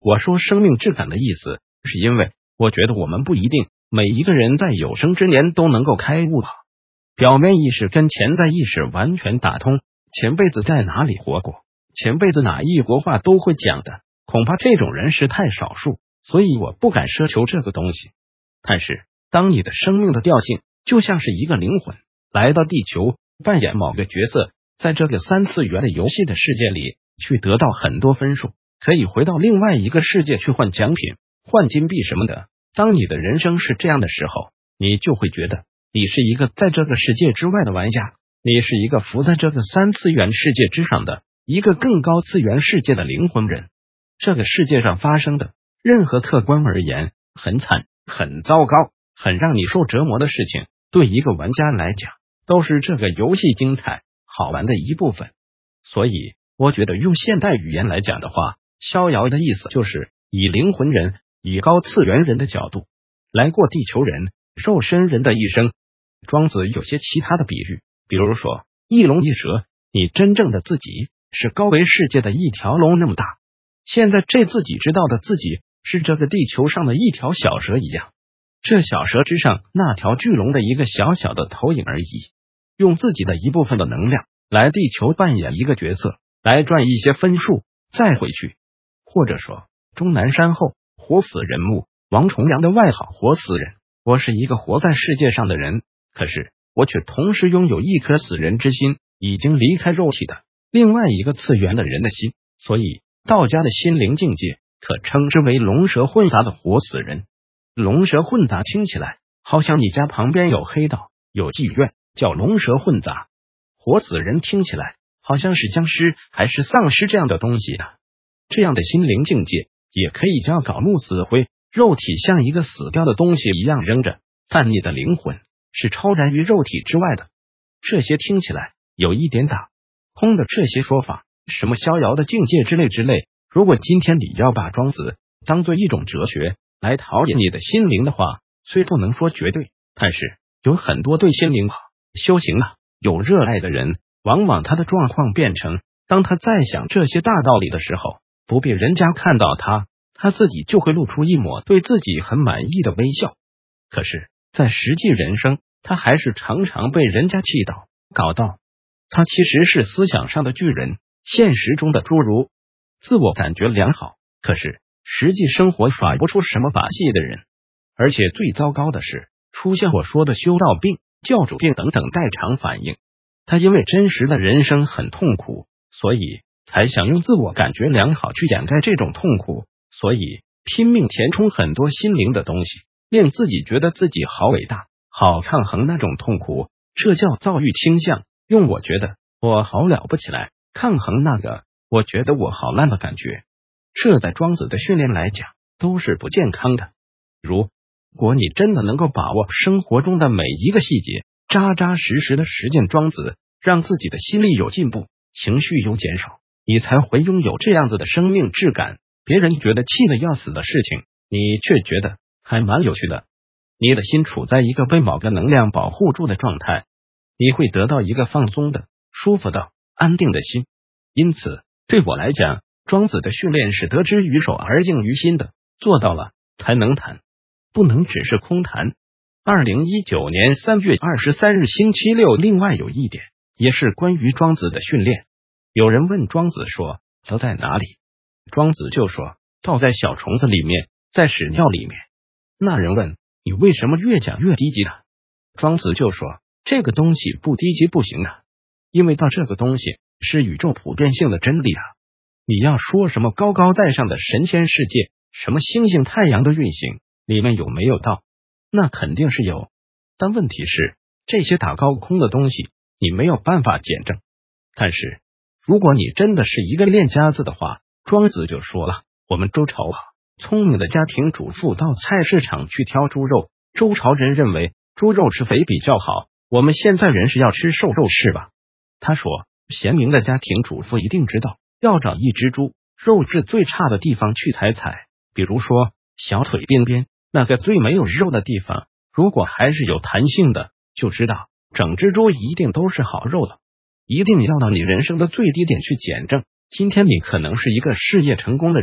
我说生命质感的意思，是因为我觉得我们不一定每一个人在有生之年都能够开悟。表面意识跟潜在意识完全打通，前辈子在哪里活过，前辈子哪一国话都会讲的，恐怕这种人是太少数，所以我不敢奢求这个东西。但是当你的生命的调性就像是一个灵魂来到地球，扮演某个角色，在这个三次元的游戏的世界里去得到很多分数，可以回到另外一个世界去换奖品、换金币什么的。当你的人生是这样的时候，你就会觉得你是一个在这个世界之外的玩家，你是一个浮在这个三次元世界之上的一个更高次元世界的灵魂人。这个世界上发生的任何客观而言很惨、很糟糕、很让你受折磨的事情，对一个玩家来讲都是这个游戏精彩好玩的一部分。所以我觉得用现代语言来讲的话，逍遥的意思就是以灵魂人、以高次元人的角度来过地球人、肉身人的一生。庄子有些其他的比喻，比如说一龙一蛇，你真正的自己是高维世界的一条龙那么大，现在这自己知道的自己是这个地球上的一条小蛇一样，这小蛇之上那条巨龙的一个小小的投影而已，用自己的一部分的能量来地球扮演一个角色，来赚一些分数再回去。或者说终南山后活死人墓，王重阳的外号活死人。我是一个活在世界上的人，可是我却同时拥有一颗死人之心，已经离开肉体的另外一个次元的人的心。所以道家的心灵境界可称之为龙蛇混杂的活死人。龙蛇混杂听起来好像你家旁边有黑道、有妓院，叫龙蛇混杂。活死人听起来好像是僵尸还是丧尸这样的东西啊。这样的心灵境界也可以叫槁木死灰，肉体像一个死掉的东西一样扔着，但你的灵魂是超然于肉体之外的。这些听起来有一点打空的这些说法，什么逍遥的境界之类，如果今天你要把庄子当做一种哲学来陶冶你的心灵的话，虽不能说绝对，但是有很多对心灵修行有热爱的人，往往他的状况变成，当他在想这些大道理的时候，不被人家看到他自己就会露出一抹对自己很满意的微笑。可是在实际人生，他还是常常被人家气到搞到他其实是思想上的巨人，现实中的侏儒，自我感觉良好，可是实际生活耍不出什么把戏的人。而且最糟糕的是，出现我说的修道病、教主病等等代偿反应。他因为真实的人生很痛苦，所以才想用自我感觉良好去掩盖这种痛苦，所以拼命填充很多心灵的东西，令自己觉得自己好伟大，好抗衡那种痛苦。这叫躁郁倾向，用我觉得我好了不起来抗衡那个我觉得我好烂的感觉。这在庄子的训练来讲都是不健康的。如果你真的能够把握生活中的每一个细节，扎扎实实的实践庄子，让自己的心力有进步，情绪有减少，你才会拥有这样子的生命质感。别人觉得气得要死的事情，你却觉得还蛮有趣的。你的心处在一个被某个能量保护住的状态，你会得到一个放松的、舒服的、安定的心。因此对我来讲，庄子的训练是得之于手而静于心的，做到了才能谈，不能只是空谈。2019年3月23日星期六，另外有一点也是关于庄子的训练。有人问庄子说道在哪里，庄子就说道在小虫子里面，在屎尿里面。那人问你为什么越讲越低级呢？庄子就说这个东西不低级不行啊，因为道这个东西是宇宙普遍性的真理啊。你要说什么高高在上的神仙世界，什么星星太阳的运行，里面有没有道？那肯定是有，但问题是这些打高空的东西你没有办法检证。但是如果你真的是一个练家子的话，庄子就说了，我们周朝聪明的家庭主妇到菜市场去挑猪肉，周朝人认为猪肉吃肥比较好，我们现在人是要吃瘦肉是吧？他说贤明的家庭主妇一定知道要找一只猪肉质最差的地方去采，比如说小腿边边那个最没有肉的地方，如果还是有弹性的，就知道整只猪一定都是好肉了。一定要到你人生的最低点去检证。今天你可能是一个事业成功的人，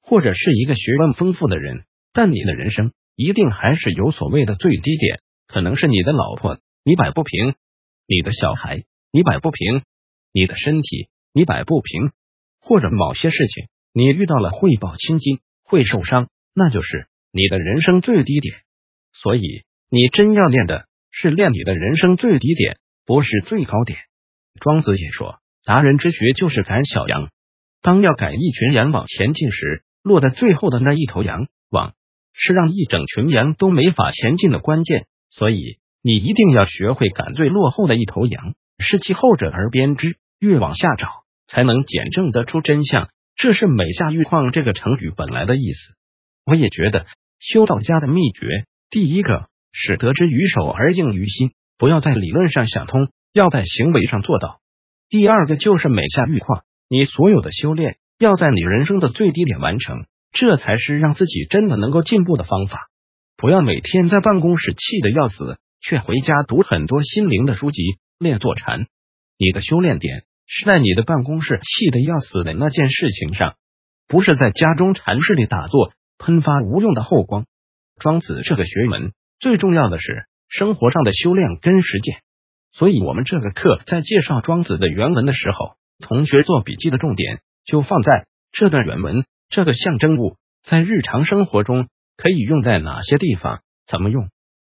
或者是一个学问丰富的人，但你的人生一定还是有所谓的最低点，可能是你的老婆，你摆不平；你的小孩，你摆不平；你的身体，你摆不平；或者某些事情，你遇到了会抱青筋，会受伤，那就是你的人生最低点。所以，你真要练的是练你的人生最低点，不是最高点。庄子也说，达人之学就是赶小羊。当要赶一群羊往前进时，落在最后的那一头羊往，是让一整群羊都没法前进的关键。所以，你一定要学会赶最落后的一头羊，视其后者而编之，越往下找，才能检证得出真相。这是每下愈况这个成语本来的意思。我也觉得修道家的秘诀，第一个是得之于手而应于心，不要在理论上想通，要在行为上做到。第二个就是每下愈况，你所有的修炼要在你人生的最低点完成，这才是让自己真的能够进步的方法。不要每天在办公室气得要死，却回家读很多心灵的书籍，练坐禅。你的修炼点是在你的办公室气得要死的那件事情上，不是在家中禅室里打坐，喷发无用的后光。庄子这个学门最重要的是生活上的修炼跟实践，所以我们这个课在介绍庄子的原文的时候，同学做笔记的重点就放在这段原文，这个象征物在日常生活中可以用在哪些地方，怎么用。